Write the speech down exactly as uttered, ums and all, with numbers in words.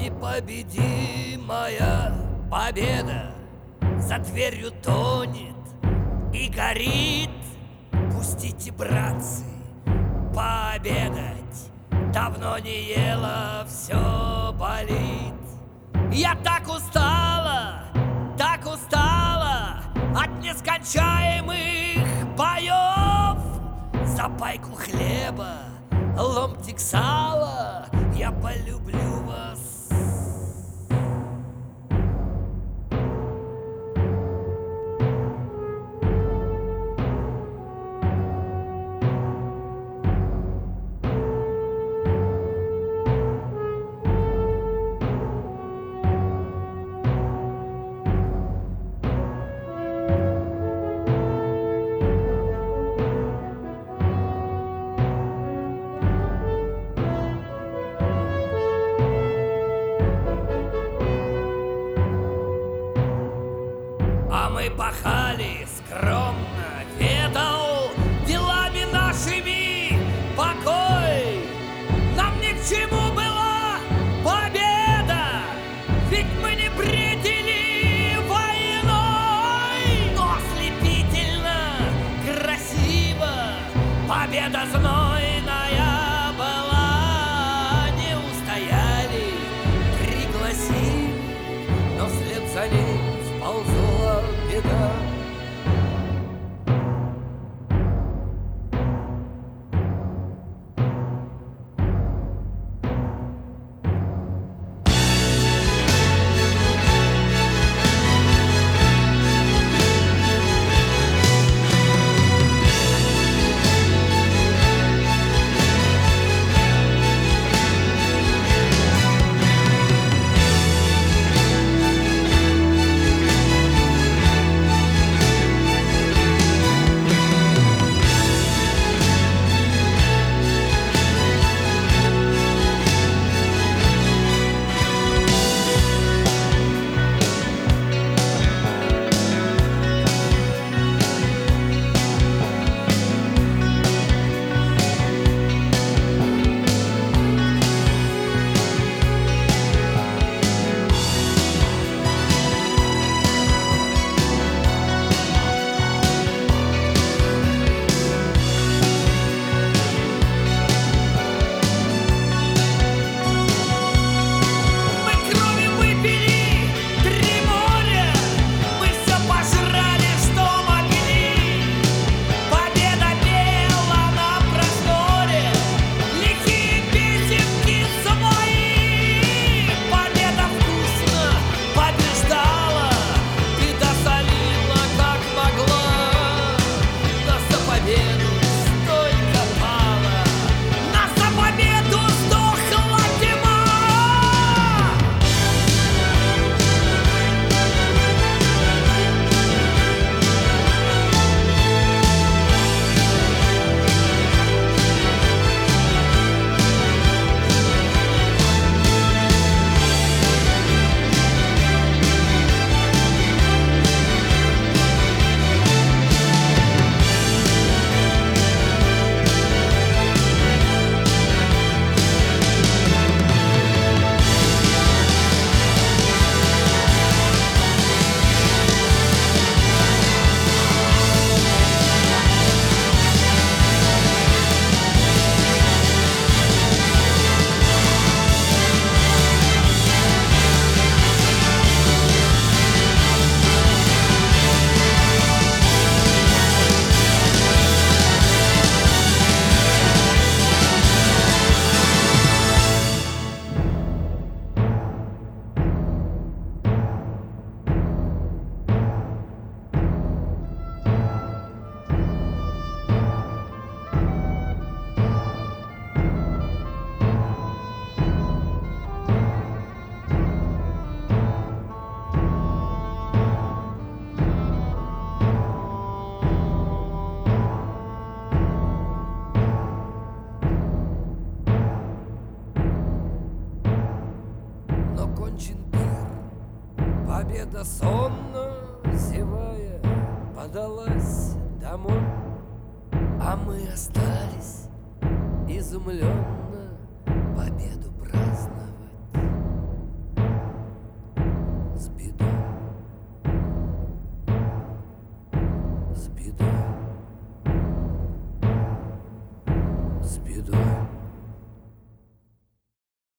Непобедимая победа за дверью тонет и горит. Пустите, братцы, пообедать. Давно не ела, все болит. Я так устала, так устала от нескончаемых боев. За пайку хлеба, ломтик сала я полюблю вас. А мы пахали скромно, ведал делами нашими покой. Нам ни к чему была победа, ведь мы не бредили войной. Но ослепительно красиво победа знойная была. Не устояли, пригласили, но вслед за ней ползла беда. Победа сонно, зевая, подалась домой, а мы остались изумленно победу праздновать. беда.